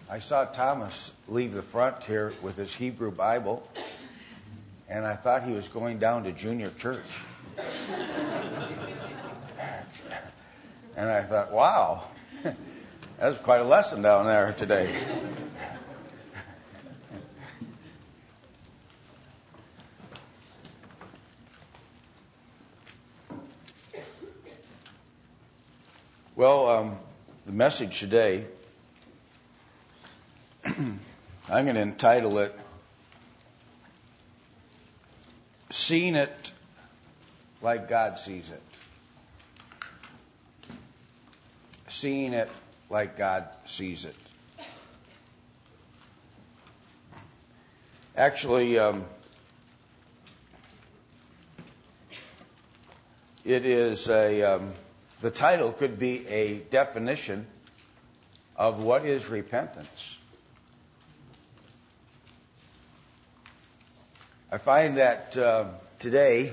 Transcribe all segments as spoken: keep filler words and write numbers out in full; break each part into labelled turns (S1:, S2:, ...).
S1: I saw Thomas leave the front here with his Hebrew Bible, and I thought he was going down to junior church. And I thought, wow, that was quite a lesson down there today. Well, um, the message today, I'm going to entitle it, Seeing It Like God Sees It. Seeing It Like God Sees It. Actually, um, it is a... Um, The title could be a definition of what is repentance. I find that uh, today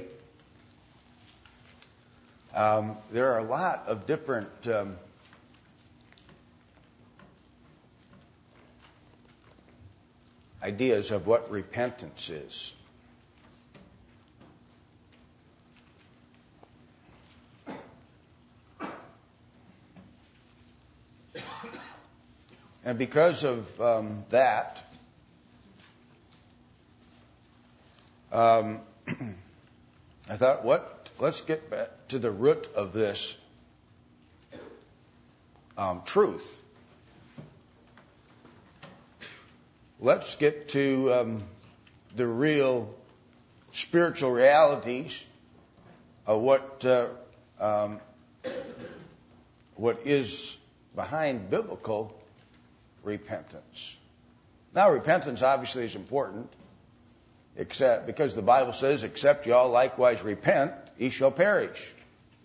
S1: um, there are a lot of different um, ideas of what repentance is. And because of um, that, um, I thought, what? Let's get back to the root of this um, truth. Let's get to um, the real spiritual realities of what uh, um, what is behind biblical repentance. Now, repentance obviously is important, except because the Bible says, "Except you all likewise repent, ye shall perish."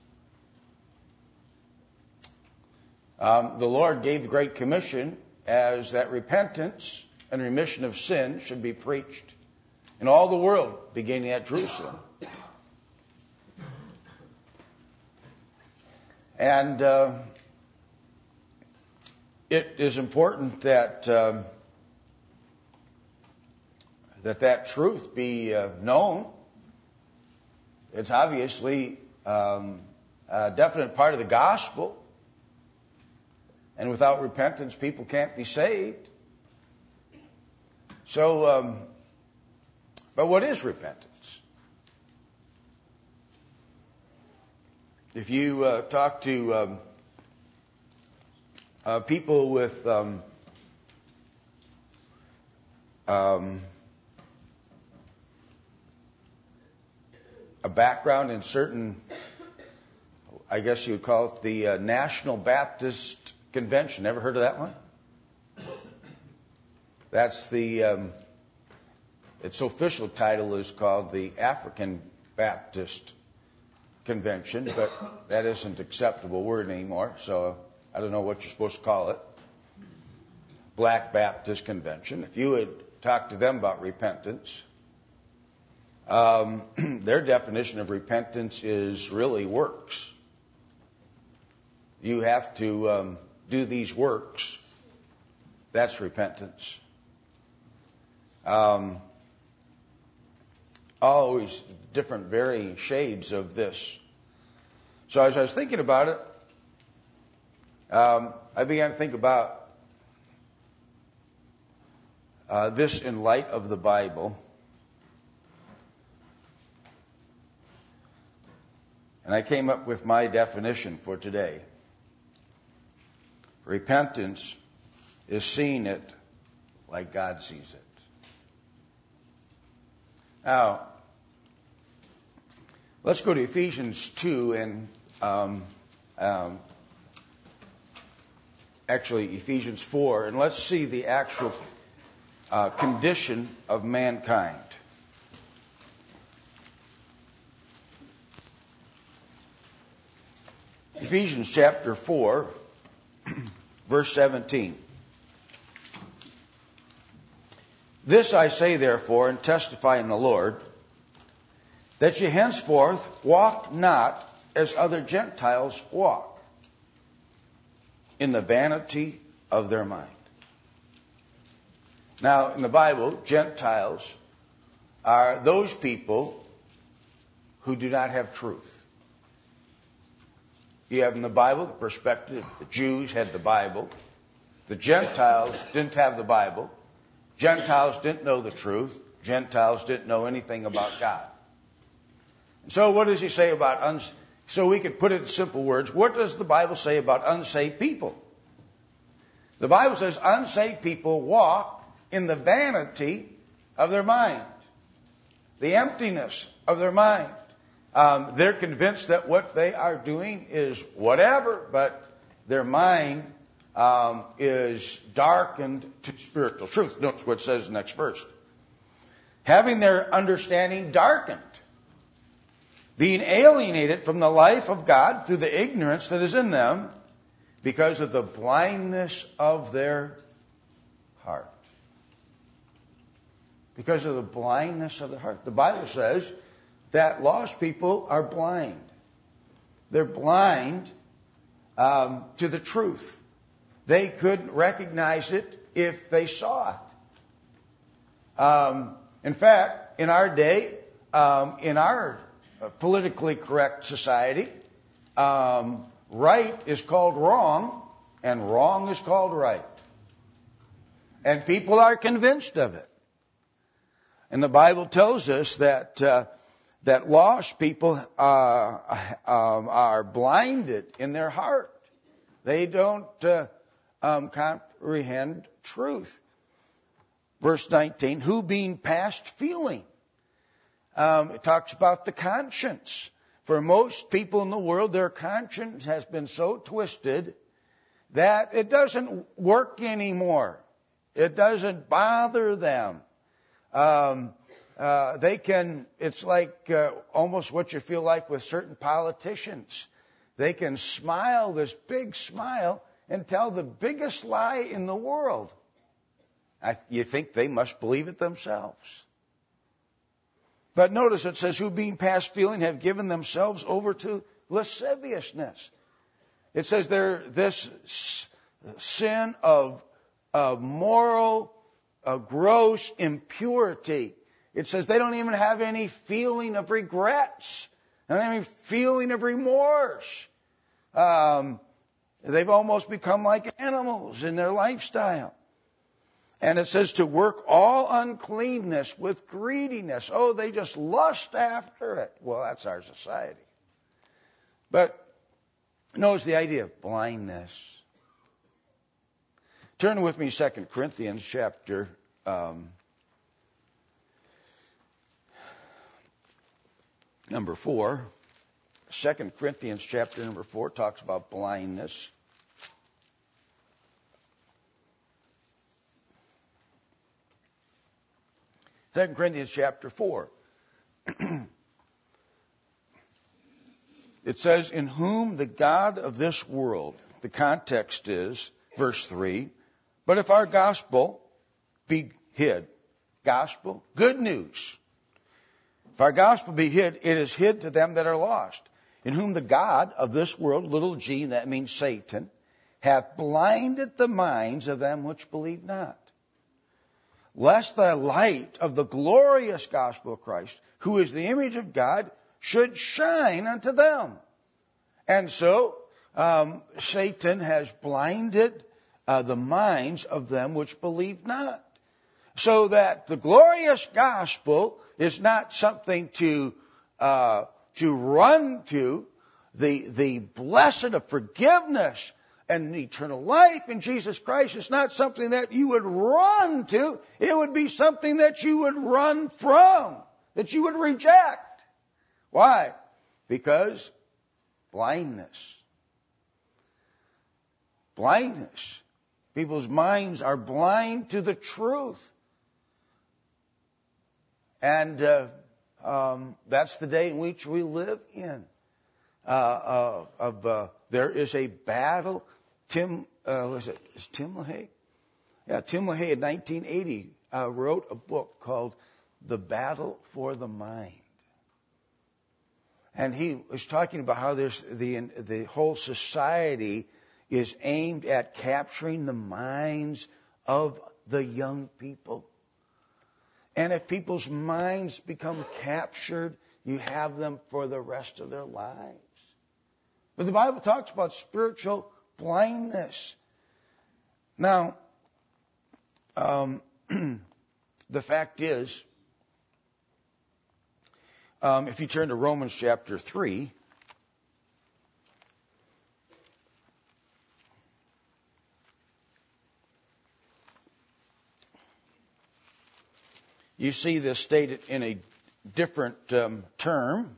S1: Um, the Lord gave the Great Commission as that repentance and remission of sin should be preached in all the world, beginning at Jerusalem. And uh, it is important that um, that that truth be uh, known. It's obviously um, a definite part of the gospel. And without repentance, people can't be saved. So, um, but what is repentance? If you uh, talk to um, uh, people with um, um, a background in certain, I guess you would call it the uh, National Baptist Convention. Ever heard of that one? That's the, um, its official title is called the African Baptist Convention, but that isn't an acceptable word anymore, so I don't know what you're supposed to call it. Black Baptist Convention. If you would talk to them about repentance, um, their definition of repentance is really works. You have to um, do these works. That's repentance. Um, always different varying shades of this. So as I was thinking about it, um, I began to think about uh, this in light of the Bible. And I came up with my definition for today. Repentance is seeing it like God sees it. Now, let's go to Ephesians two and um, um, actually Ephesians four, and let's see the actual uh, condition of mankind. Ephesians chapter four, verse seventeen. This I say, therefore, and testify in the Lord, that ye henceforth walk not as other Gentiles walk, in the vanity of their mind. Now, in the Bible, Gentiles are those people who do not have truth. You have in the Bible the perspective, the Jews had the Bible. The Gentiles didn't have the Bible. Gentiles didn't know the truth. Gentiles didn't know anything about God. And so what does he say about uns? So we could put it in simple words. What does the Bible say about unsaved people? The Bible says unsaved people walk in the vanity of their mind, the emptiness of their mind. Um, they're convinced that what they are doing is whatever, but their mind um, is darkened to spiritual truth. Notice what it says in the next verse. Having their understanding darkened, being alienated from the life of God through the ignorance that is in them because of the blindness of their heart. Because of the blindness of the heart. The Bible says that lost people are blind. They're blind um, to the truth. They couldn't recognize it if they saw it. Um, in fact, in our day, um, in our politically correct society, um, right is called wrong, and wrong is called right. And people are convinced of it. And the Bible tells us that uh, that lost people uh, um, are blinded in their heart. They don't uh, um, comprehend truth. Verse nineteen, who being past feeling. Um, it talks about the conscience. For most people in the world, their conscience has been so twisted that it doesn't work anymore. It doesn't bother them. Um, uh, they can, it's like uh, almost what you feel like with certain politicians. They can smile this big smile and tell the biggest lie in the world. I, you think they must believe it themselves. But notice it says, who being past feeling have given themselves over to lasciviousness. It says they're this sin of, of moral, of gross impurity. It says they don't even have any feeling of regrets. They don't have any feeling of remorse. Um, they've almost become like animals in their lifestyle. And it says to work all uncleanness with greediness. Oh, they just lust after it. Well, that's our society. But notice the idea of blindness. Turn with me Second Corinthians chapter um, number four. Second Corinthians chapter number four talks about blindness. Second Corinthians chapter four. It says, in whom the God of this world, the context is, verse three, but if our gospel be hid, gospel, good news. If our gospel be hid, it is hid to them that are lost, in whom the God of this world, little g, that means Satan, hath blinded the minds of them which believe not. Lest the light of the glorious gospel of Christ, who is the image of God, should shine unto them. And so, um, Satan has blinded uh, the minds of them which believe not. So that the glorious gospel is not something to uh, to run to. The, the blessed of forgiveness and eternal life in Jesus Christ is not something that you would run to. It would be something that you would run from, that you would reject. Why? Because blindness. Blindness. People's minds are blind to the truth. And uh, um, that's the day in which we live in. Uh, uh, of uh, there is a battle. Tim, uh, was it is Tim LaHaye? Yeah, Tim LaHaye in nineteen eighty uh, wrote a book called "The Battle for the Mind," and he was talking about how there's the the whole society is aimed at capturing the minds of the young people. And if people's minds become captured, you have them for the rest of their lives. But the Bible talks about spiritual blindness. Now, um, the fact is, um, if you turn to Romans chapter three, you see this stated in a different um, term.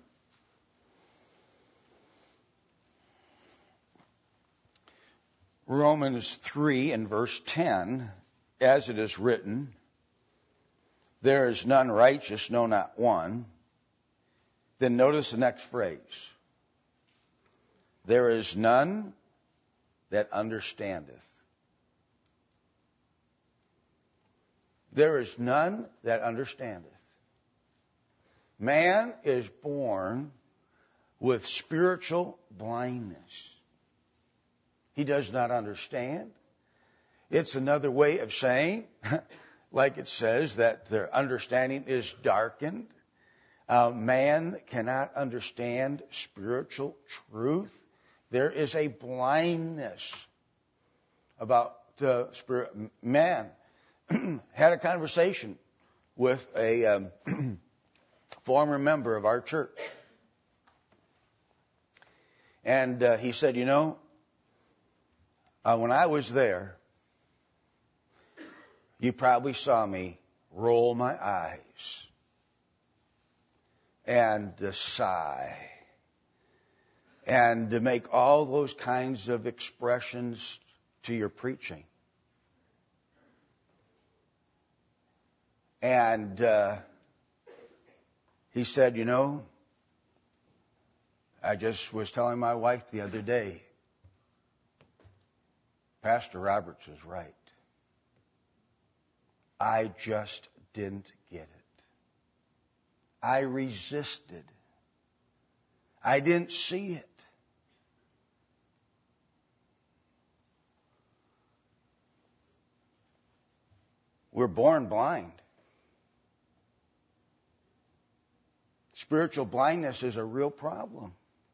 S1: Romans three and verse ten, as it is written, there is none righteous, no, not one. Then notice the next phrase. There is none that understandeth. There is none that understandeth. Man is born with spiritual blindness. He does not understand. It's another way of saying, like it says, that their understanding is darkened. Uh, man cannot understand spiritual truth. There is a blindness about uh, spirit. Man had a conversation with a um, former member of our church. And uh, he said, you know, uh, when I was there, you probably saw me roll my eyes and uh, sigh and to make all those kinds of expressions to your preaching. And uh, he said, you know, I just was telling my wife the other day, Pastor Roberts is right. I just didn't get it. I resisted. I didn't see it. We're born blind. Spiritual blindness is a real problem.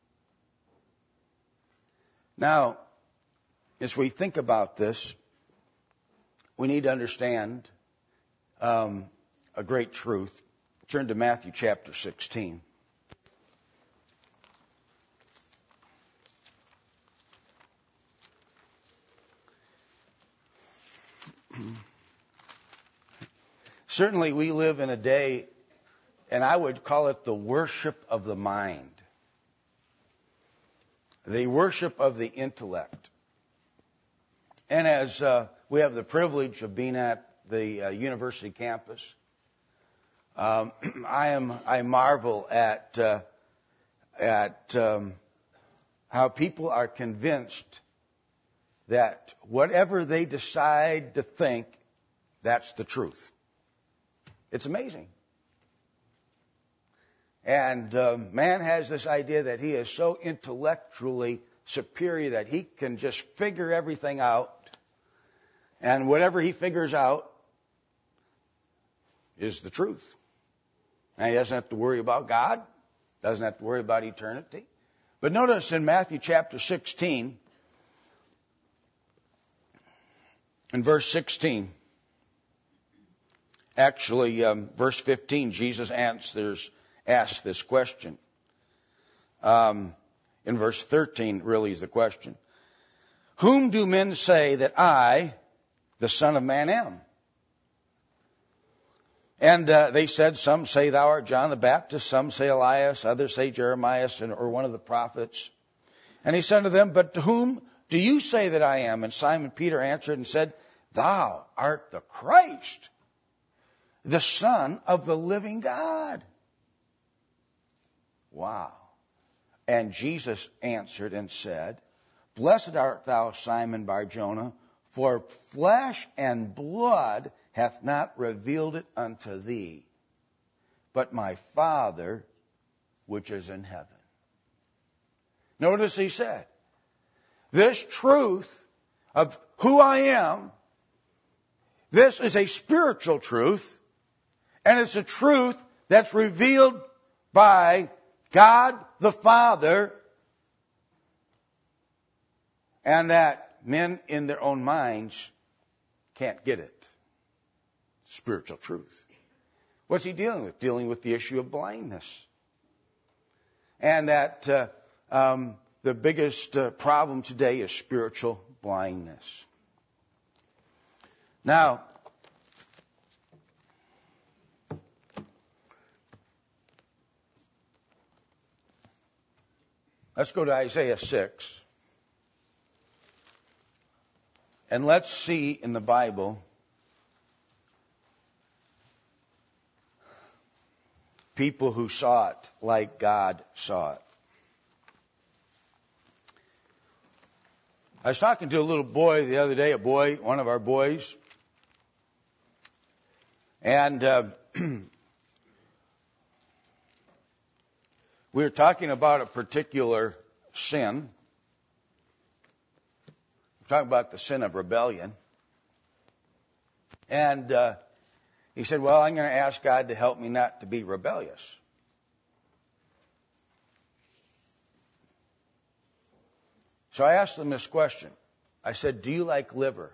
S1: Now, as we think about this, we need to understand um, a great truth. Turn to Matthew chapter sixteen. Certainly we live in a day, and I would call it the worship of the mind. The worship of the intellect. And as uh, we have the privilege of being at the uh, university campus, um, I am I marvel at uh, at um, how people are convinced that whatever they decide to think, that's the truth. It's amazing. And um, man has this idea that he is so intellectually superior that he can just figure everything out. And whatever he figures out is the truth. And he doesn't have to worry about God. Doesn't have to worry about eternity. But notice in Matthew chapter sixteen, in verse sixteen, actually um, verse fifteen, Jesus answers Ask this question. Um, in verse thirteen, really is the question. Whom do men say that I, the Son of Man, am? And uh, they said, some say thou art John the Baptist, some say Elias, others say Jeremiah, or one of the prophets. And he said to them, but to whom do you say that I am? And Simon Peter answered and said, thou art the Christ, the Son of the living God. Wow. And Jesus answered and said, blessed art thou, Simon Bar-Jonah, for flesh and blood hath not revealed it unto thee, but my Father which is in heaven. Notice he said, this truth of who I am This is a spiritual truth, and it's a truth that's revealed by God the Father, and that men in their own minds can't get it. Spiritual truth. What's he dealing with? Dealing with the issue of blindness. And that uh, um, the biggest uh, problem today is spiritual blindness. Now, let's go to Isaiah six. And let's see in the Bible people who saw it like God saw it. I was talking to a little boy the other day, a boy, one of our boys, and uh, we were talking about a particular sin. We're talking about the sin of rebellion. And uh, he said, well, I'm going to ask God to help me not to be rebellious. So I asked him this question. I said, do you like liver?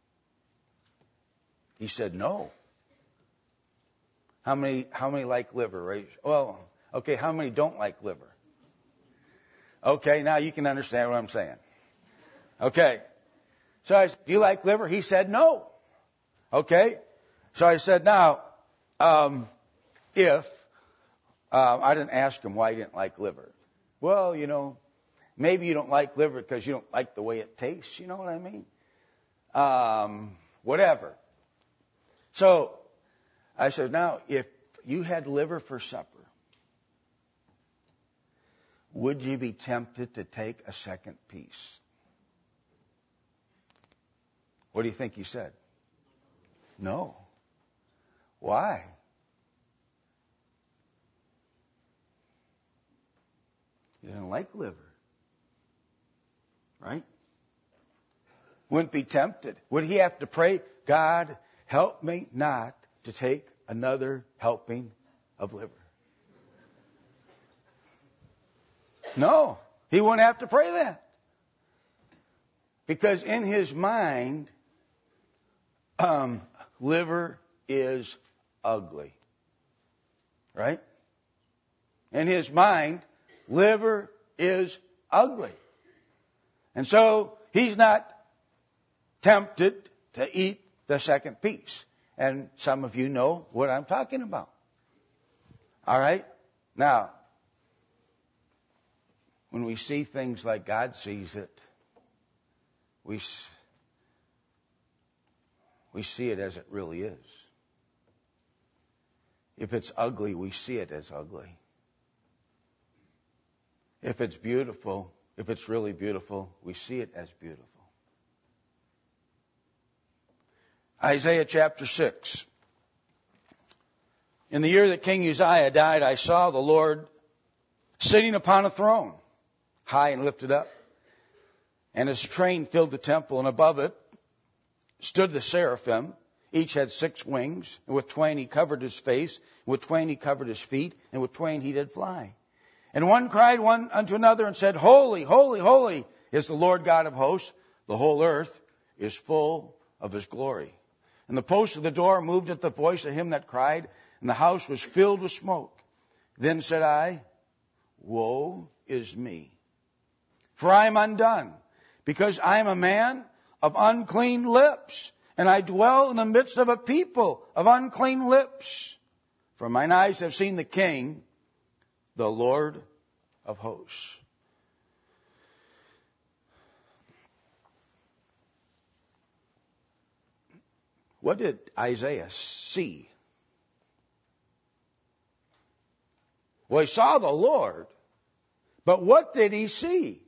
S1: He said, no. How many, how many like liver? Right? Well, okay, how many don't like liver? Okay, now you can understand what I'm saying. Okay. So I said, do you like liver? He said, no. Okay. So I said, now, um, if, uh, I didn't ask him why he didn't like liver. Well, you know, maybe you don't like liver because you don't like the way it tastes. You know what I mean? Um, whatever. So I said, now, if you had liver for supper, would you be tempted to take a second piece? What do you think he said? No. Why? He doesn't like liver. Right? Wouldn't be tempted. Would he have to pray, God, help me not to take another helping of liver? No, he wouldn't have to pray that. Because in his mind, um, liver is ugly. Right? In his mind, liver is ugly. And so he's not tempted to eat the second piece. And some of you know what I'm talking about. All right? Now, when we see things like God sees it, we, we see it as it really is. If it's ugly, we see it as ugly. If it's beautiful, if it's really beautiful, we see it as beautiful. Isaiah chapter six. In the year that King Uzziah died, I saw the Lord sitting upon a throne, high and lifted up. And his train filled the temple, and above it stood the seraphim. Each had six wings, and with twain he covered his face, and with twain he covered his feet, and with twain he did fly. And one cried one unto another and said, Holy, holy, holy is the Lord God of hosts. The whole earth is full of his glory. And the post of the door moved at the voice of him that cried, and the house was filled with smoke. Then said I, Woe is me, for I am undone, because I am a man of unclean lips, and I dwell in the midst of a people of unclean lips. For mine eyes have seen the King, the Lord of hosts. What did Isaiah see? Well, he saw the Lord, but what did he see?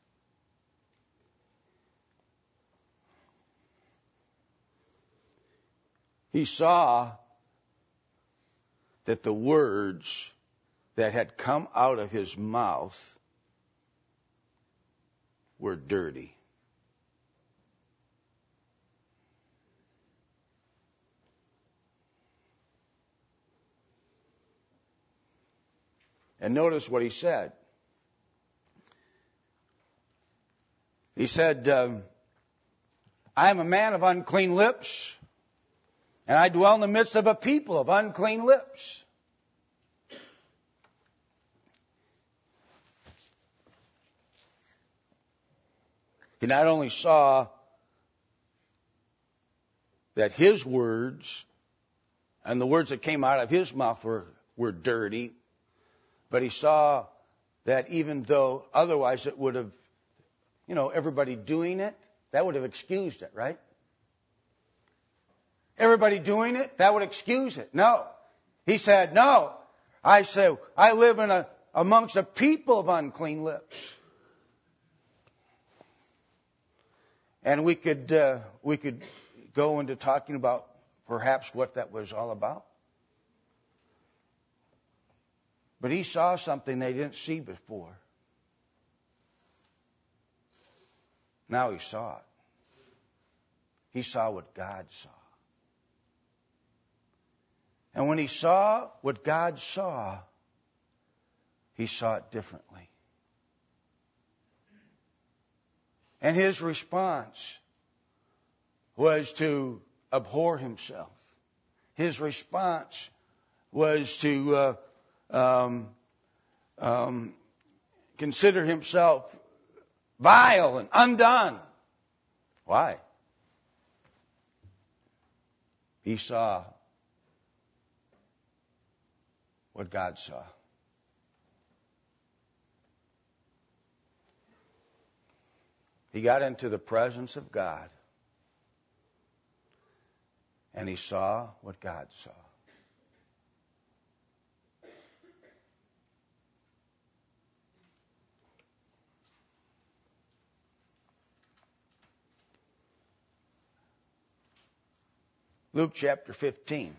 S1: He saw that the words that had come out of his mouth were dirty. And notice what he said. He said, um, I am a man of unclean lips, and I dwell in the midst of a people of unclean lips. He not only saw that his words and the words that came out of his mouth were, were dirty, but he saw that even though otherwise it would have, you know, everybody doing it, that would have excused it, right? Everybody doing it, that would excuse it. No. He said, no. I say, I live in a, amongst a people of unclean lips. And we could uh, we could go into talking about perhaps what that was all about. But he saw something they didn't see before. Now he saw it. He saw what God saw. And when he saw what God saw, he saw it differently. And his response was to abhor himself. His response was to uh, um, um, consider himself vile and undone. Why? He saw what God saw. He got into the presence of God, and he saw what God saw. Luke chapter fifteen.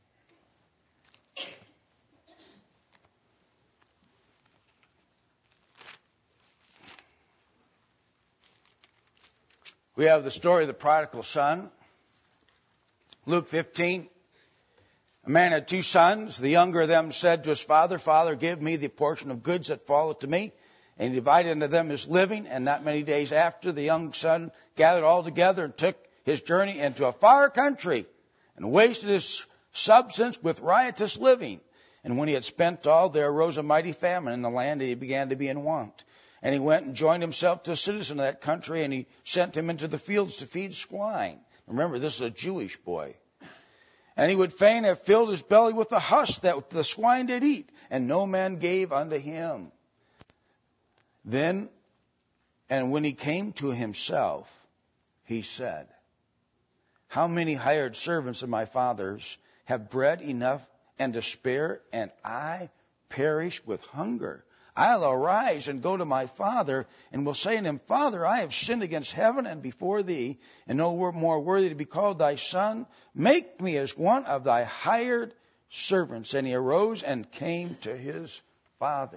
S1: We have the story of the prodigal son. Luke fifteen. A man had two sons. The younger of them said to his father, Father, give me the portion of goods that falleth to me. And he divided unto them his living. And not many days after, the young son gathered all together and took his journey into a far country and wasted his substance with riotous living. And when he had spent all, there arose a mighty famine in the land, and he began to be in want. And he went and joined himself to a citizen of that country, and he sent him into the fields to feed swine. Remember, this is a Jewish boy. And he would fain have filled his belly with the husk that the swine did eat, and no man gave unto him. Then, and when he came to himself, he said, How many hired servants of my father's have bread enough and to spare, and I perish with hunger? I'll arise and go to my father, and will say unto him, Father, I have sinned against heaven and before thee, and no more worthy to be called thy son. Make me as one of thy hired servants. And he arose and came to his father.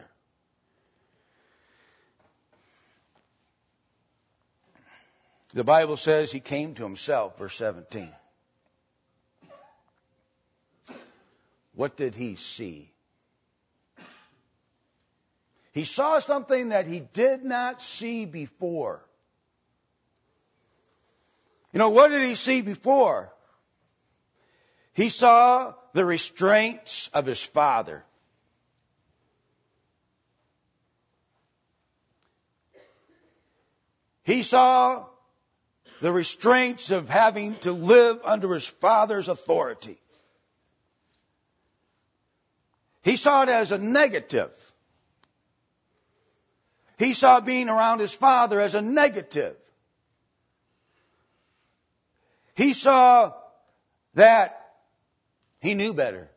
S1: The Bible says he came to himself, verse seventeen. What did he see? He saw something that he did not see before. You know, what did he see before? He saw the restraints of his father. He saw the restraints of having to live under his father's authority. He saw it as a negative. He saw being around his father as a negative. He saw that he knew better.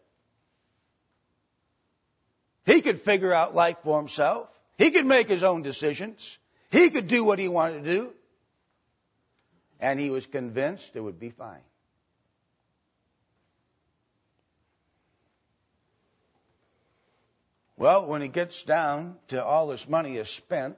S1: He could figure out life for himself. He could make his own decisions. He could do what he wanted to do. And he was convinced it would be fine. Well, when he gets down to all his money is spent,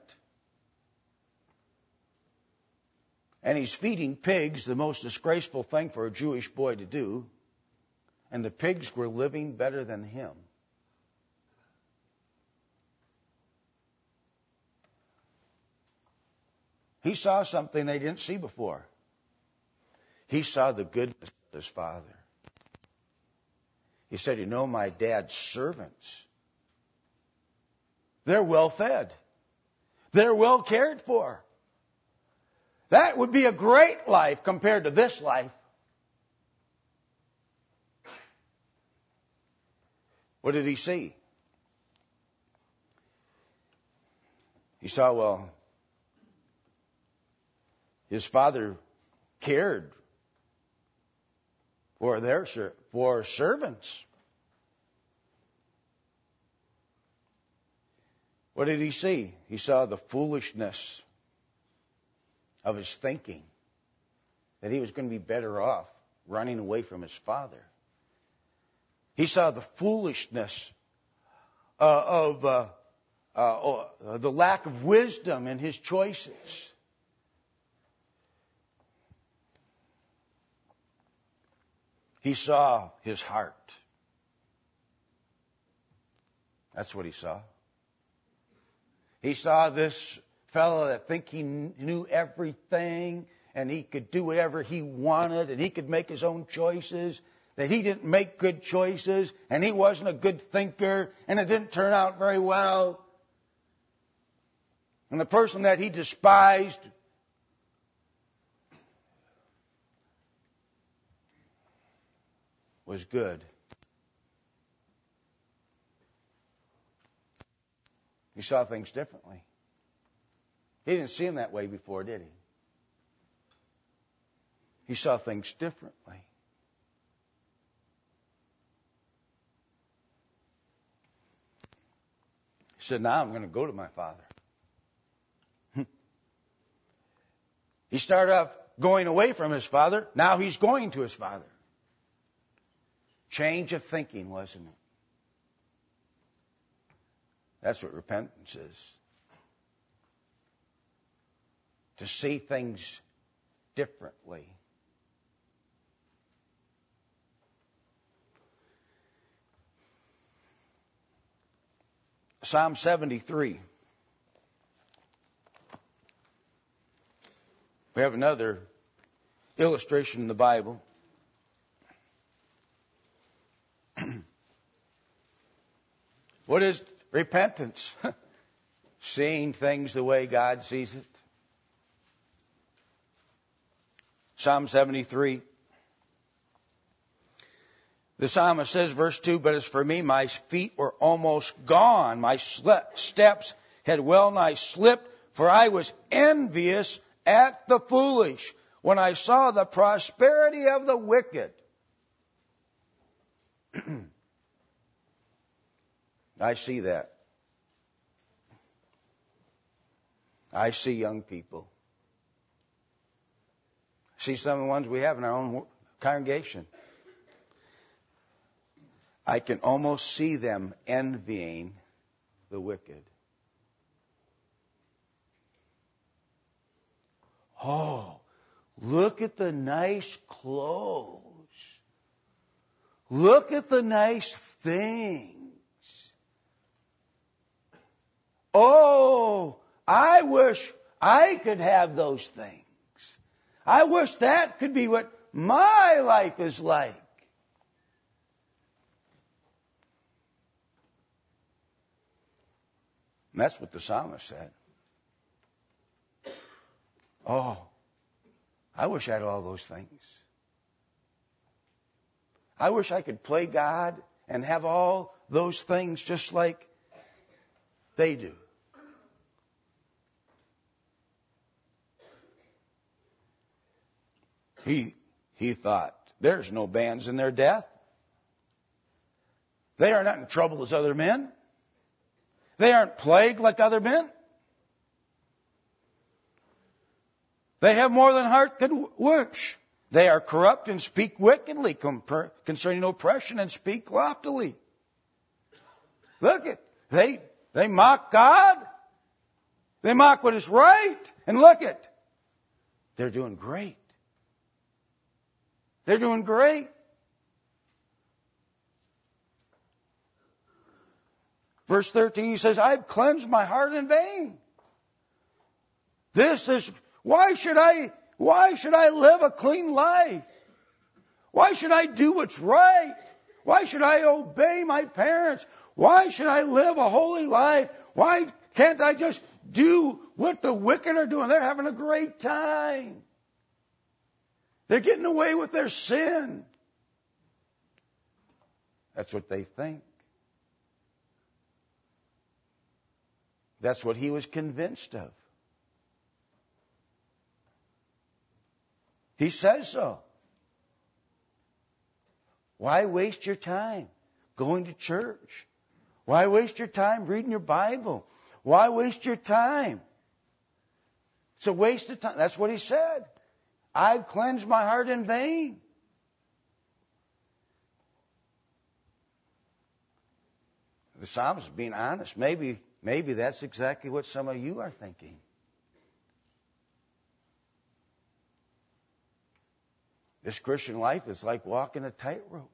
S1: and he's feeding pigs, the most disgraceful thing for a Jewish boy to do, and the pigs were living better than him. He saw something they didn't see before. He saw the goodness of his father. He said, you know, my dad's servants, they're well fed. They're well cared for. That would be a great life compared to this life. What did he see? He saw, well, his father cared for their for servants. What did he see? He saw the foolishness of his thinking, that he was going to be better off running away from his father. He saw the foolishness uh, of uh, uh, uh, the lack of wisdom in his choices. He saw his heart. That's what he saw. He saw this fellow that think he knew everything and he could do whatever he wanted and he could make his own choices, that he didn't make good choices and he wasn't a good thinker and it didn't turn out very well. And the person that he despised was good. He saw things differently. He didn't see them that way before, did he? He saw things differently. He said, now I'm going to go to my father. He started off going away from his father. Now he's going to his father. Change of thinking, wasn't it? That's what repentance is. To see things differently. Psalm seventy-three. We have another illustration in the Bible. What is repentance? Seeing things the way God sees it. Psalm seventy-three. The psalmist says, verse two, but as for me, my feet were almost gone. My steps had well nigh slipped, for I was envious at the foolish when I saw the prosperity of the wicked. I see that. I see young people. I see some of the ones we have in our own congregation. I can almost see them envying the wicked. Oh, look at the nice clothes. Look at the nice things. Oh, I wish I could have those things. I wish that could be what my life is like. And that's what the psalmist said. Oh, I wish I had all those things. I wish I could play God and have all those things just like they do. He, he thought, there's no bands in their death. They are not in trouble as other men. They aren't plagued like other men. They have more than heart could wish. They are corrupt and speak wickedly concerning oppression and speak loftily. Look at, they, they mock God. They mock what is right. And look at, they're doing great. They're doing great. Verse thirteen, he says, I've cleansed my heart in vain. This is Why should I, why should I live a clean life? Why should I do what's right? Why should I obey my parents? Why should I live a holy life? Why can't I just do what the wicked are doing? They're having a great time. They're getting away with their sin. That's what they think. That's what he was convinced of. He says so. Why waste your time going to church? Why waste your time reading your Bible? Why waste your time? It's a waste of time. That's what he said. I've cleansed my heart in vain. The psalmist is being honest. Maybe, maybe that's exactly what some of you are thinking. This Christian life is like walking a tightrope.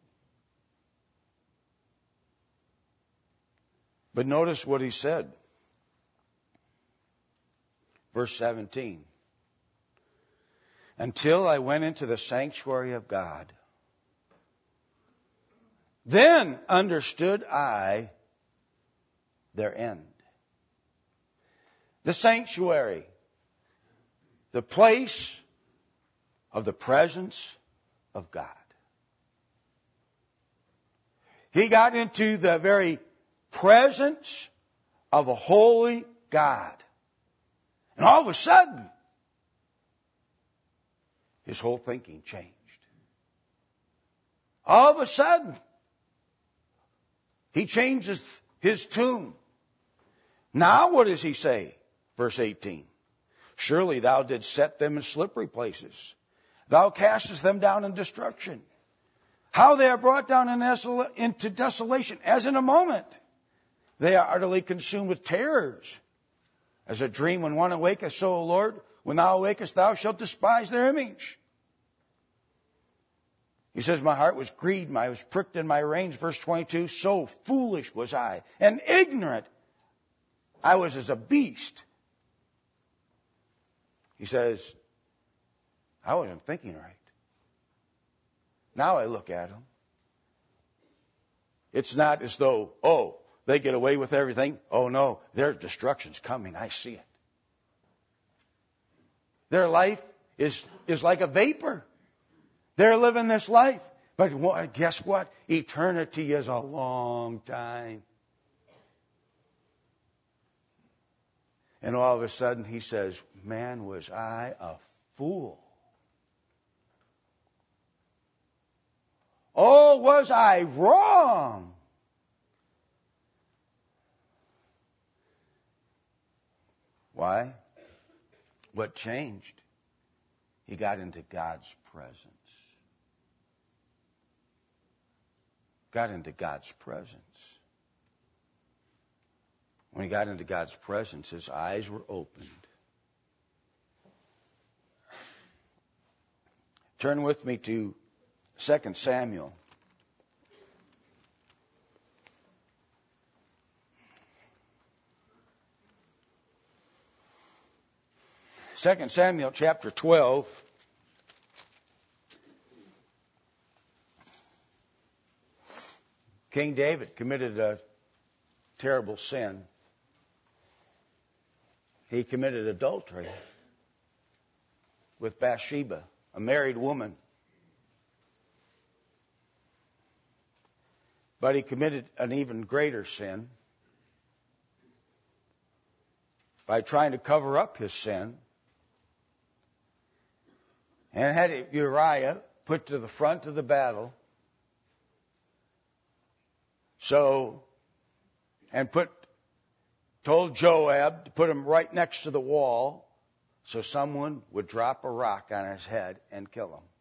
S1: But notice what he said. Verse seventeen. Until I went into the sanctuary of God, then understood I their end. The sanctuary, the place of the presence of God. He got into the very presence of a holy God. And all of a sudden, his whole thinking changed. All of a sudden, he changes his tune. Now what does he say? Verse eighteen. Surely thou didst set them in slippery places. Thou castest them down in destruction. How they are brought down into desolation, as in a moment. They are utterly consumed with terrors. As a dream when one awaketh, so, O Lord, when thou awakest, thou shalt despise their image. He says, my heart was grieved, I was pricked in my reins. Verse twenty-two, so foolish was I, and ignorant. I was as a beast. He says, I wasn't thinking right. Now I look at them. It's not as though, oh, they get away with everything. Oh no, their destruction's coming. I see it. Their life is, is like a vapor. They're living this life. But guess what? Eternity is a long time. And all of a sudden he says, man, was I a fool. Oh, was I wrong? Why? What changed? He got into God's presence. Got into God's presence. When he got into God's presence, his eyes were opened. Turn with me to Second Samuel. Second Samuel chapter twelve. King David committed a terrible sin. He committed adultery with Bathsheba, a married woman. But he committed an even greater sin by trying to cover up his sin, and had Uriah put to the front of the battle. So, and put, told Joab to put him right next to the wall so someone would drop a rock on his head and kill him.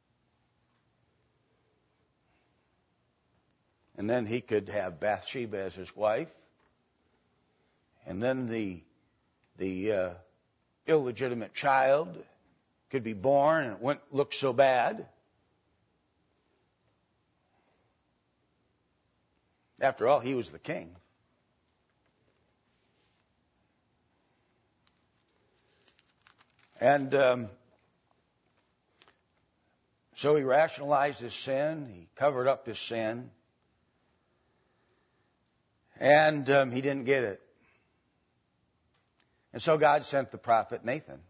S1: And then he could have Bathsheba as his wife. And then the, the uh, illegitimate child could be born and it wouldn't look so bad. After all, he was the king. And um, so he rationalized his sin. He covered up his sin. And um, he didn't get it. And so God sent the prophet Nathan.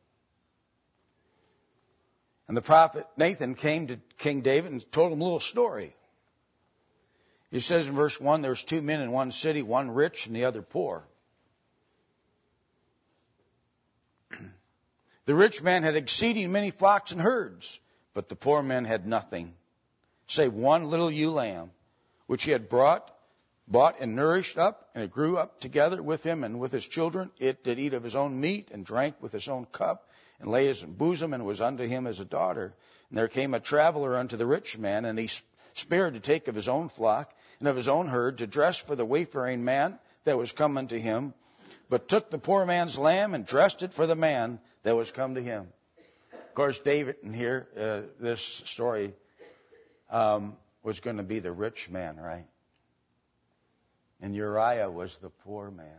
S1: And the prophet Nathan came to King David and told him a little story. He says in verse one, there was two men in one city, one rich and the other poor. The rich man had exceeding many flocks and herds, but the poor man had nothing, save one little ewe lamb, which he had brought, bought and nourished up, and it grew up together with him and with his children. It did eat of his own meat, and drank with his own cup, and lay in his bosom, and was unto him as a daughter. And there came a traveler unto the rich man, and he spared to take of his own flock and of his own herd, to dress for the wayfaring man that was come unto him, but took the poor man's lamb and dressed it for the man that was come to him. Of course, David in here, uh, this story um, was going to be the rich man, right? And Uriah was the poor man.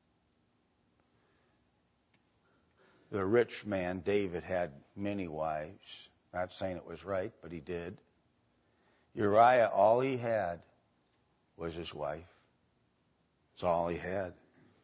S1: The rich man, David, had many wives. Not saying it was right, but he did. Uriah, all he had was his wife. That's all he had.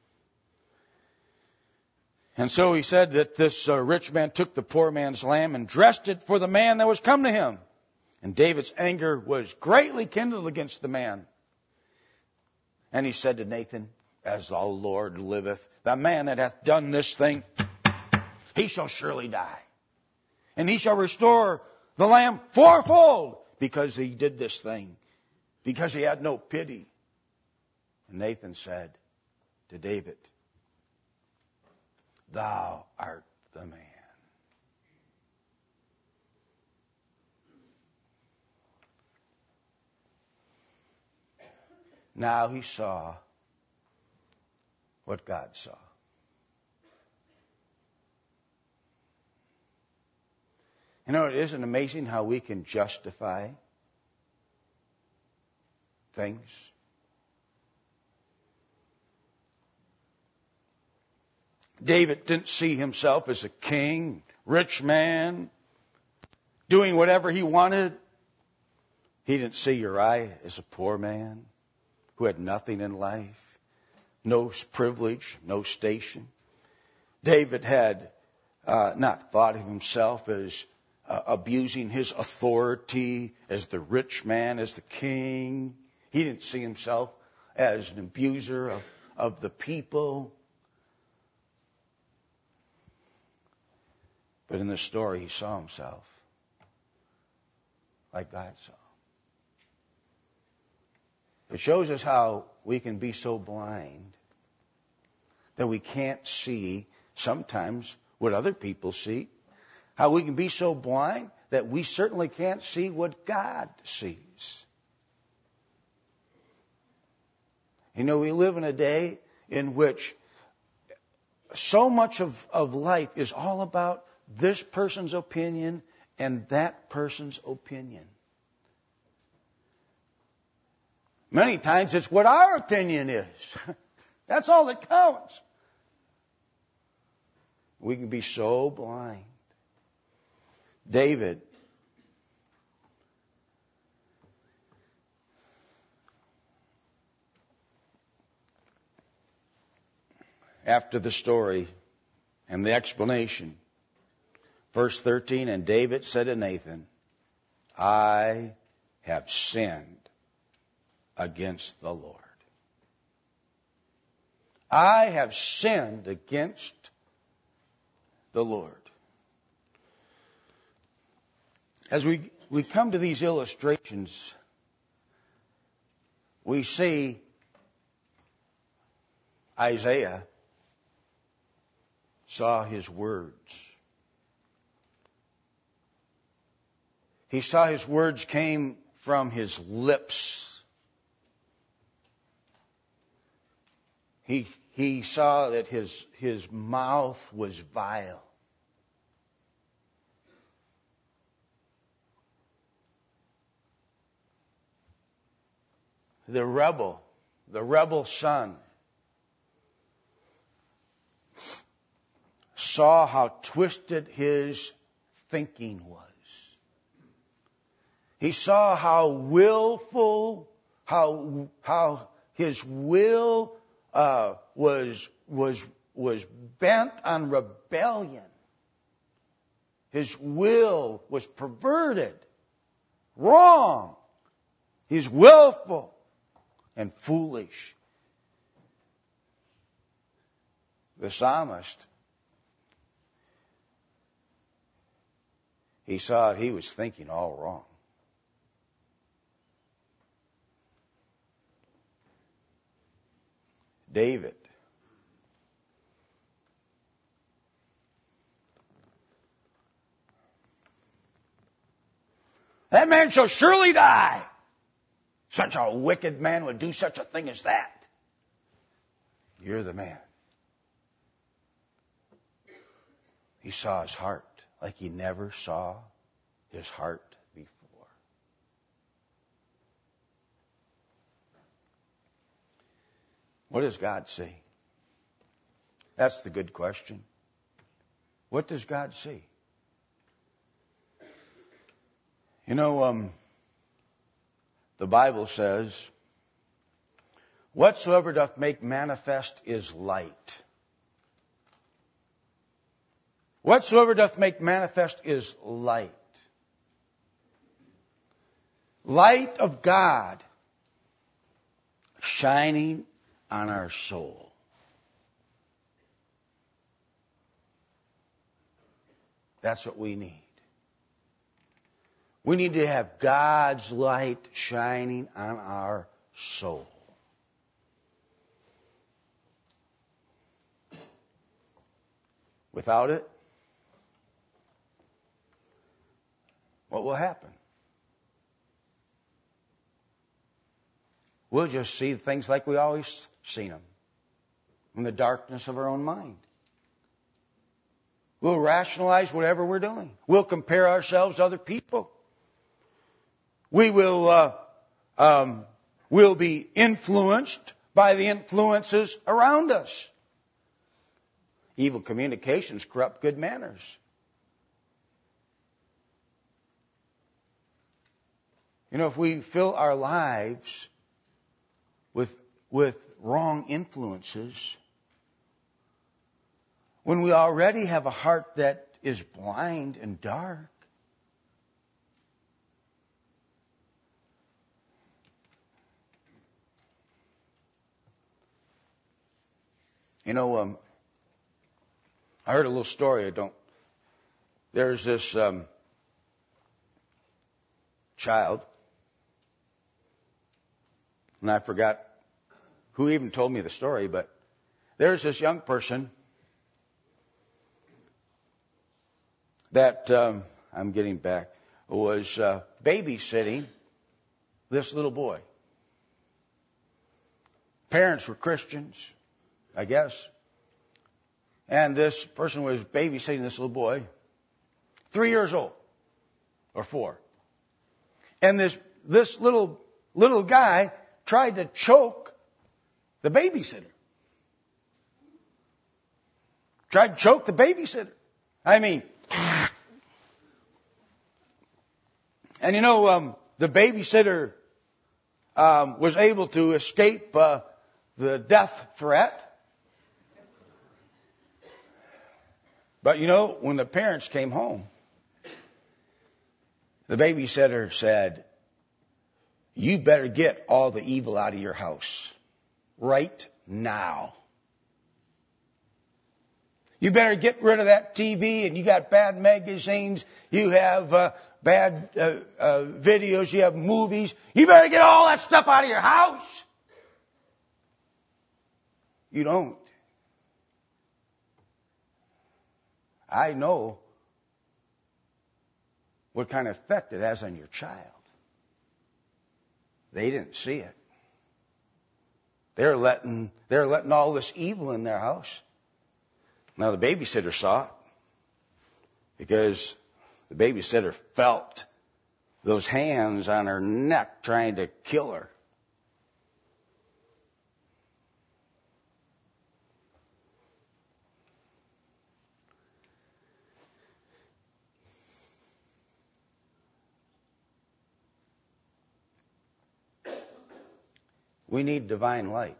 S1: And so he said that this uh, rich man took the poor man's lamb and dressed it for the man that was come to him. And David's anger was greatly kindled against the man. And he said to Nathan, as the Lord liveth, the man that hath done this thing, he shall surely die. And he shall restore the lamb fourfold, because he did this thing, because he had no pity. And Nathan said to David, thou art the man. Now he saw what God saw. You know, it isn't amazing how we can justify things. David didn't see himself as a king, rich man, doing whatever he wanted. He didn't see Uriah as a poor man who had nothing in life, no privilege, no station. David had uh, not thought of himself as uh, abusing his authority as the rich man, as the king. He didn't see himself as an abuser of, of the people. But in this story, he saw himself like God saw. It shows us how we can be so blind that we can't see sometimes what other people see. How we can be so blind that we certainly can't see what God sees. You know, we live in a day in which so much of, of life is all about this person's opinion and that person's opinion. Many times it's what our opinion is. That's all that counts. We can be so blind. David, after the story and the explanation, verse thirteen, and David said to Nathan, I have sinned against the Lord. I have sinned against the Lord. As we, we come to these illustrations, we see Isaiah saw his words. He saw his words came from his lips. He, he saw that his, his mouth was vile. The rebel, the rebel son, saw how twisted his thinking was. He saw how willful, how how his will uh, was was was bent on rebellion. His will was perverted, wrong. He's willful and foolish. The psalmist, he saw it, he was thinking all wrong. David, that man shall surely die. Such a wicked man would do such a thing as that. You're the man. He saw his heart like he never saw his heart before. What does God see? That's the good question. What does God see? You know, um, the Bible says, whatsoever doth make manifest is light. Whatsoever doth make manifest is light. Light of God shining on our soul. That's what we need. We need to have God's light shining on our soul. Without it, what will happen? We'll just see things like we always seen them, in the darkness of our own mind. We'll rationalize whatever we're doing. We'll compare ourselves to other people. We will uh, um, we'll be influenced by the influences around us. Evil communications corrupt good manners. You know, if we fill our lives with with wrong influences, when we already have a heart that is blind and dark, you know, um, I heard a little story. I don't. There's this um, child, and I forgot who even told me the story, but there's this young person that um, I'm getting back was uh, babysitting this little boy. Parents were Christians, I guess. And this person was babysitting this little boy, three years old, or four. And this this little little guy tried to choke the babysitter. Tried to choke the babysitter. I mean, and you know, um, the babysitter um, was able to escape uh, the death threat. But you know, when the parents came home, the babysitter said, "You better get all the evil out of your house right now. You better get rid of that T V, and you got bad magazines, you have uh, bad uh, uh, videos, you have movies. You better get all that stuff out of your house." You don't. I know what kind of effect it has on your child. They didn't see it. They're letting, they're letting all this evil in their house. Now the babysitter saw it because the babysitter felt those hands on her neck trying to kill her. We need divine light.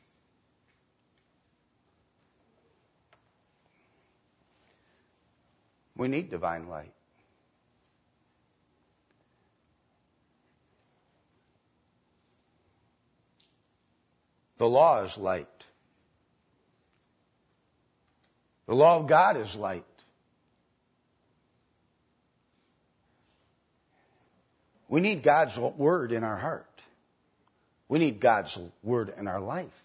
S1: We need divine light. The law is light. The law of God is light. We need God's word in our heart. We need God's word in our life.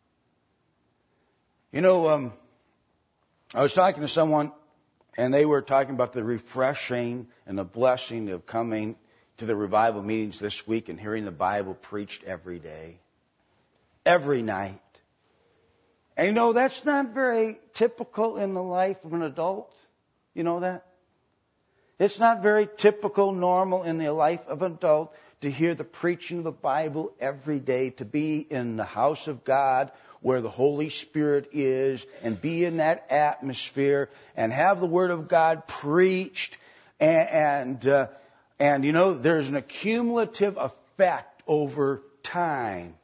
S1: You know, um, I was talking to someone, and they were talking about the refreshing and the blessing of coming to the revival meetings this week and hearing the Bible preached every day, every night. And you know, that's not very typical in the life of an adult. You know that? It's not very typical, normal in the life of an adult to hear the preaching of the Bible every day, to be in the house of God where the Holy Spirit is, and be in that atmosphere and have the Word of God preached. And, and, uh, and you know, there's an accumulative effect over time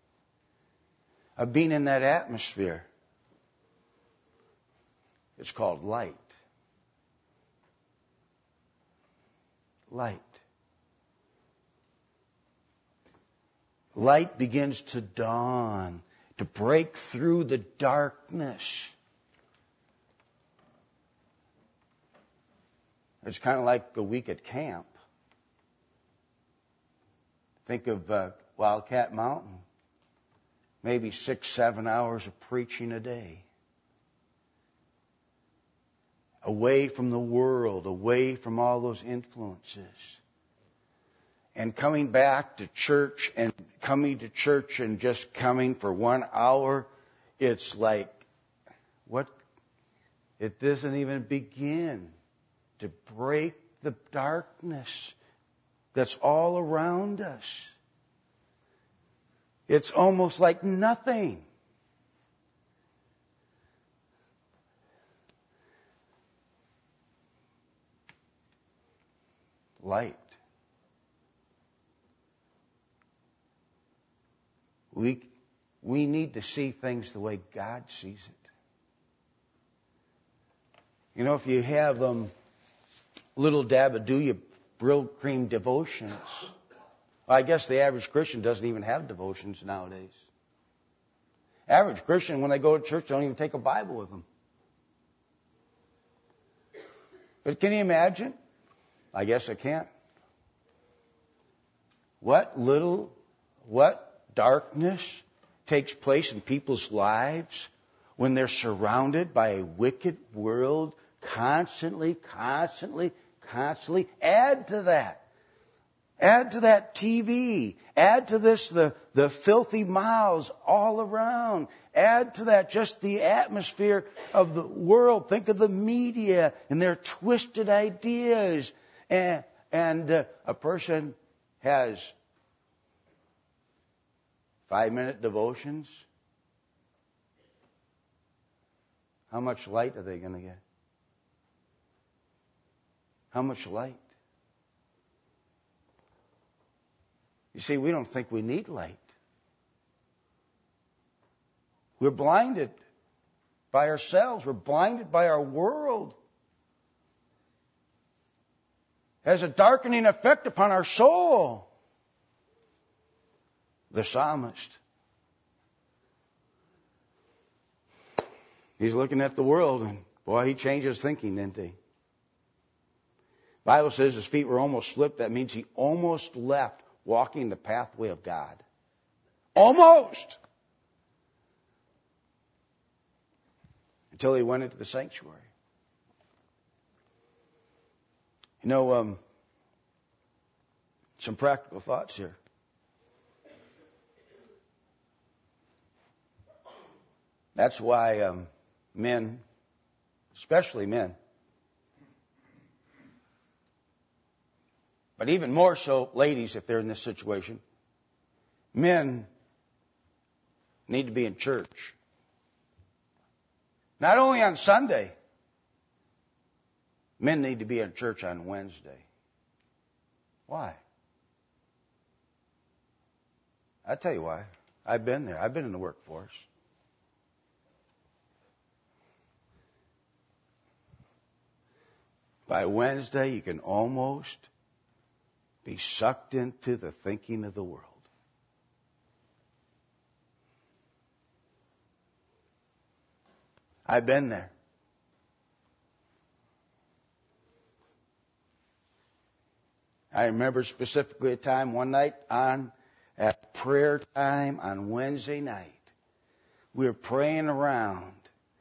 S1: of being in that atmosphere. It's called light. Light. Light begins to dawn, to break through the darkness. It's kind of like a week at camp. Think of uh, Wildcat Mountain. Maybe six, seven hours of preaching a day. Away from the world, away from all those influences. And coming back to church and coming to church and just coming for one hour, it's like, what? It doesn't even begin to break the darkness that's all around us. It's almost like nothing. Light. We, we need to see things the way God sees it. You know, if you have um, little Dabadooya Brill Cream devotions, well, I guess the average Christian doesn't even have devotions nowadays. Average Christian, when they go to church, don't even take a Bible with them. But can you imagine? I guess I can't. What little, what darkness takes place in people's lives when they're surrounded by a wicked world constantly, constantly, constantly. Add to that. Add to that T V. Add to this the, the filthy mouths all around. Add to that just the atmosphere of the world. Think of the media and their twisted ideas. And, and uh, a person has five-minute devotions. How much light are they going to get? How much light? You see, we don't think we need light. We're blinded by ourselves. We're blinded by our world. It has a darkening effect upon our soul. The psalmist, he's looking at the world, and boy, he changed his thinking, didn't he? The Bible says his feet were almost slipped. That means he almost left walking the pathway of God. Almost! Until he went into the sanctuary. You know, um, some practical thoughts here. That's why um, men, especially men, but even more so ladies if they're in this situation, men need to be in church. Not only on Sunday, men need to be in church on Wednesday. Why? I'll tell you why. I've been there. I've been in the workforce. By Wednesday, you can almost be sucked into the thinking of the world. I've been there. I remember specifically a time one night on at prayer time on Wednesday night. We were praying around,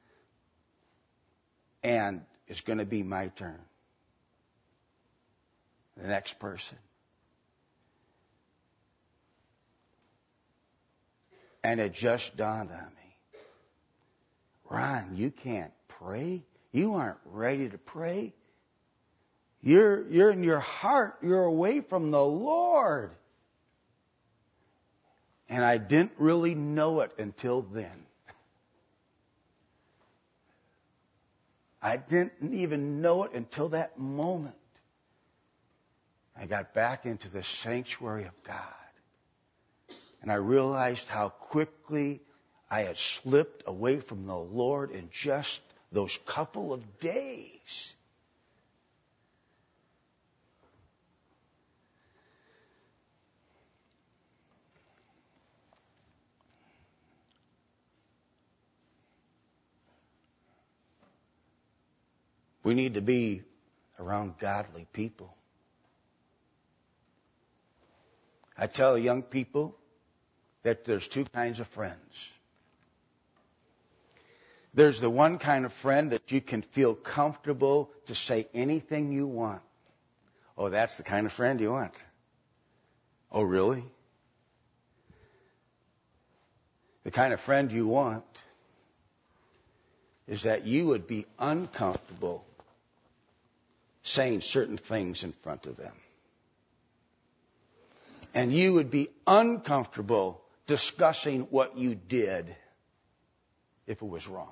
S1: and it's going to be my turn. The next person. And it just dawned on me. Ron, you can't pray? You aren't ready to pray? You're, you're in your heart. You're away from the Lord. And I didn't really know it until then. I didn't even know it until that moment. I got back into the sanctuary of God. And I realized how quickly I had slipped away from the Lord in just those couple of days. We need to be around godly people. I tell young people that there's two kinds of friends. There's the one kind of friend that you can feel comfortable to say anything you want. Oh, that's the kind of friend you want. Oh, really? The kind of friend you want is that you would be uncomfortable saying certain things in front of them. And you would be uncomfortable discussing what you did if it was wrong.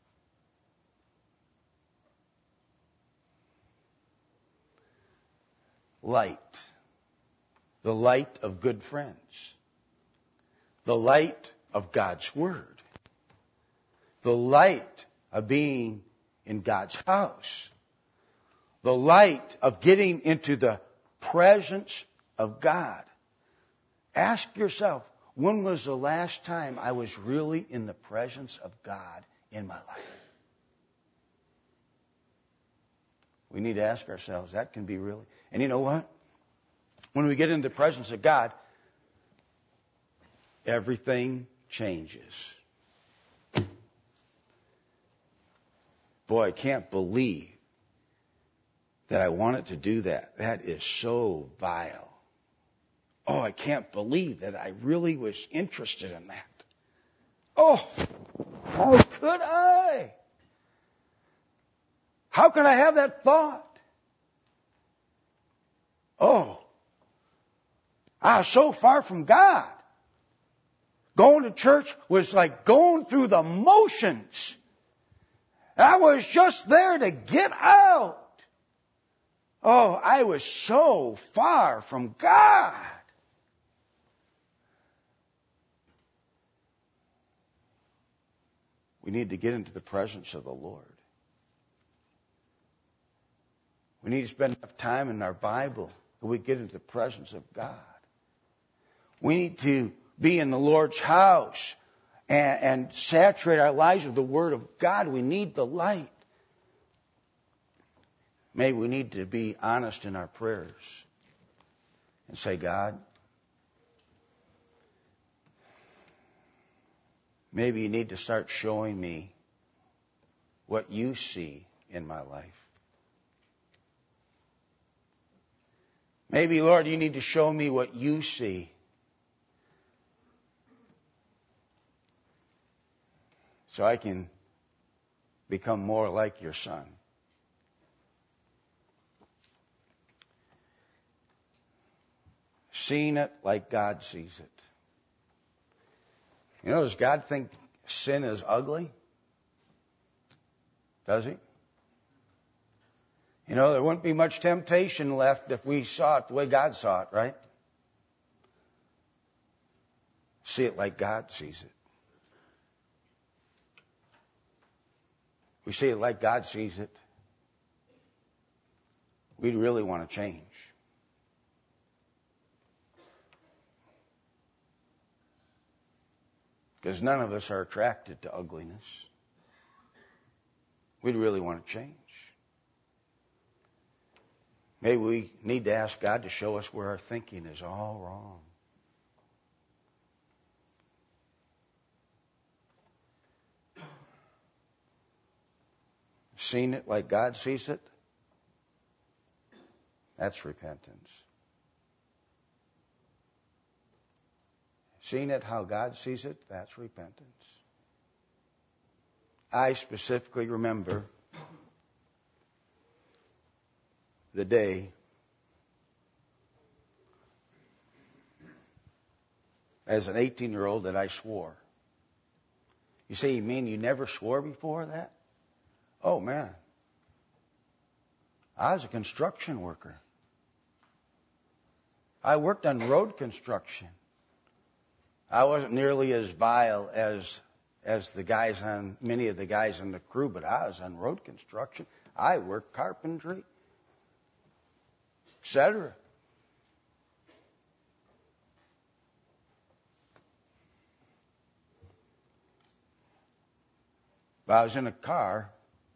S1: Light. The light of good friends. The light of God's Word. The light of being in God's house. The light of getting into the presence of God. Ask yourself, when was the last time I was really in the presence of God in my life? We need to ask ourselves, that can be really... And you know what? When we get into the presence of God, everything changes. Boy, I can't believe that I wanted to do that. That is so vile. Oh, I can't believe that I really was interested in that. Oh, how could I? How could I have that thought? Oh, I was so far from God. Going to church was like going through the motions. I was just there to get out. Oh, I was so far from God. We need to get into the presence of the Lord. We need to spend enough time in our Bible that we get into the presence of God. We need to be in the Lord's house and, and saturate our lives with the Word of God. We need the light. Maybe we need to be honest in our prayers and say, God, maybe you need to start showing me what you see in my life. Maybe, Lord, you need to show me what you see. So I can become more like your Son. Seeing it like God sees it. You know, does God think sin is ugly? Does he? You know, there wouldn't be much temptation left if we saw it the way God saw it, right? See it like God sees it. We see it like God sees it. We really want to change. Because none of us are attracted to ugliness. We'd really want to change. Maybe we need to ask God to show us where our thinking is all wrong. Seen it like God sees it? That's repentance. Seen it how God sees it? That's repentance. I specifically remember the day as an eighteen-year-old that I swore. You say, you mean you never swore before that? Oh, man. I was a construction worker. I worked on road construction. I wasn't nearly as vile as as the guys on, many of the guys in the crew, but I was on road construction. I worked carpentry, et cetera. But I was in a car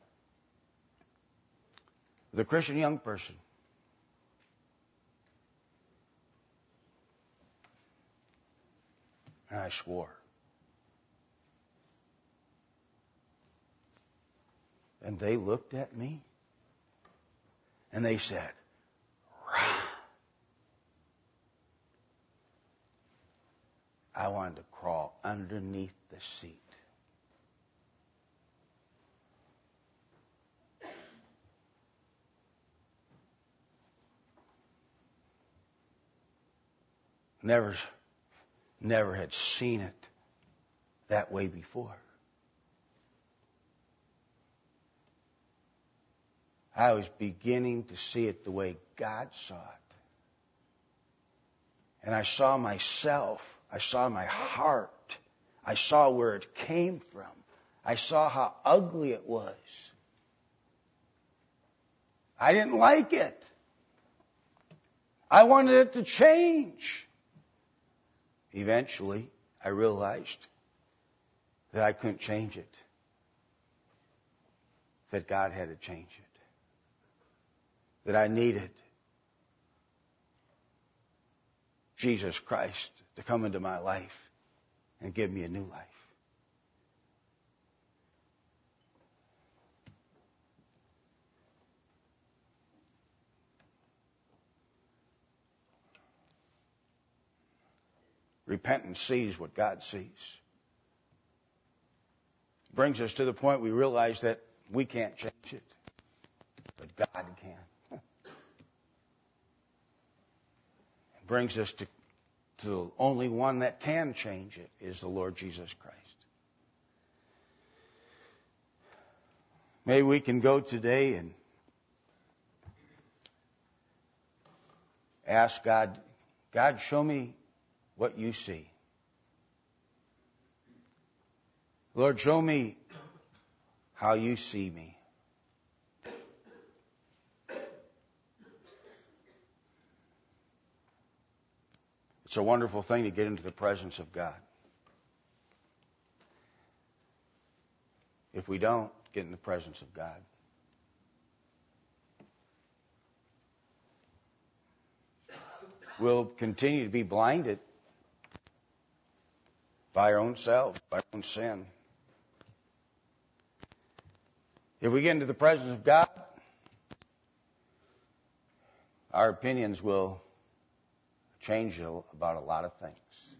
S1: with a Christian young person. And I swore. And they looked at me and they said, Rah. I wanted to crawl underneath the seat. Never, never had seen it that way before. I was beginning to see it the way God saw it. And I saw myself. I saw my heart. I saw where it came from. I saw how ugly it was. I didn't like it. I wanted it to change. Eventually, I realized that I couldn't change it. That God had to change it. That I needed Jesus Christ to come into my life and give me a new life. Repentance sees what God sees. Brings us to the point we realize that we can't change it, but God can. Brings us to, to the only one that can change it is the Lord Jesus Christ. Maybe we can go today and ask God, God, show me what you see. Lord, show me how you see me. It's a wonderful thing to get into the presence of God. If we don't get in the presence of God, we'll continue to be blinded by our own selves, by our own sin. If we get into the presence of God, our opinions will change about a lot of things.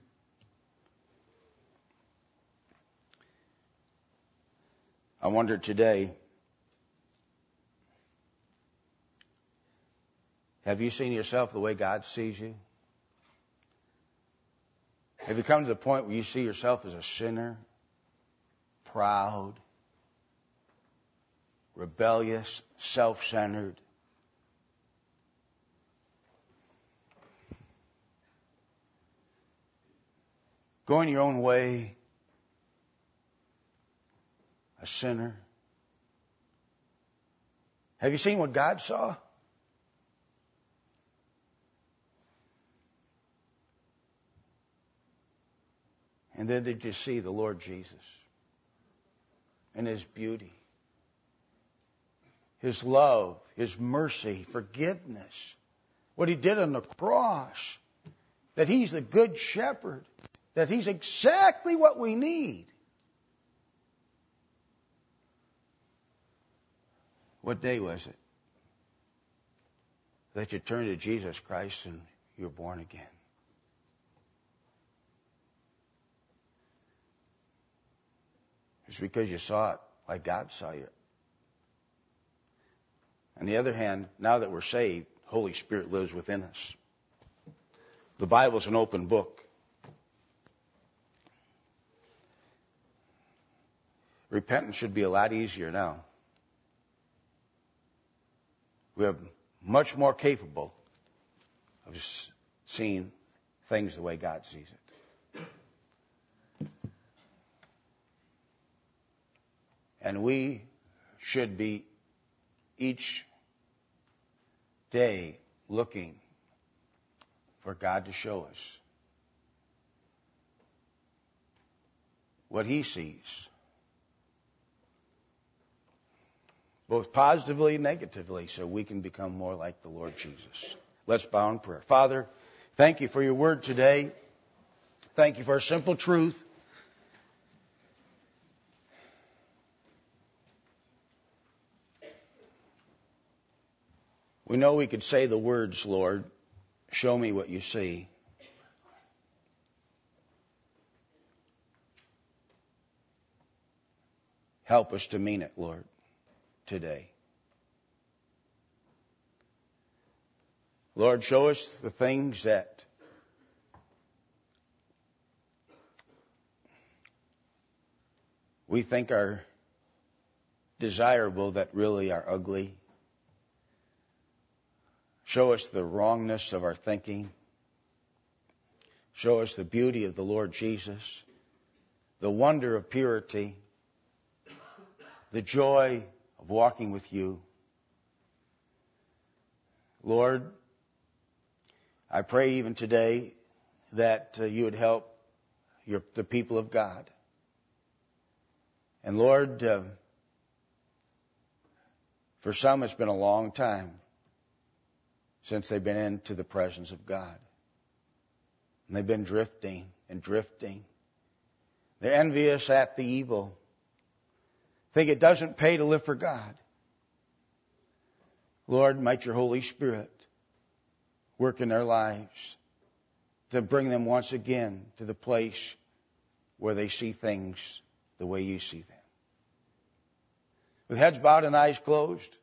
S1: I wonder today, have you seen yourself the way God sees you? Have you come to the point where you see yourself as a sinner, proud, rebellious, self-centered? going your own way, a sinner. Have you seen what God saw? And then did you see the Lord Jesus and His beauty, His love, His mercy, forgiveness, what He did on the cross, that He's the good shepherd, that He's exactly what we need. What day was it that you turned to Jesus Christ and you were born again? It's because you saw it like God saw you. On the other hand, now that we're saved, Holy Spirit lives within us. The Bible's an open book. Repentance should be a lot easier now. We are much more capable of seeing things the way God sees it. And we should be each day looking for God to show us what He sees, both positively and negatively, so we can become more like the Lord Jesus. Let's bow in prayer. Father, thank You for Your word today. Thank You for a simple truth. We know we could say the words, Lord, show me what You see. Help us to mean it, Lord, today. Lord, show us the things that we think are desirable that really are ugly. Show us the wrongness of our thinking. Show us the beauty of the Lord Jesus, the wonder of purity, the joy of walking with You. Lord, I pray even today that uh, You would help your, the people of God. And Lord, uh, for some it's been a long time since they've been into the presence of God. And they've been drifting and drifting. They're envious at the evil. Think it doesn't pay to live for God. Lord, might Your Holy Spirit work in their lives to bring them once again to the place where they see things the way You see them. With heads bowed and eyes closed,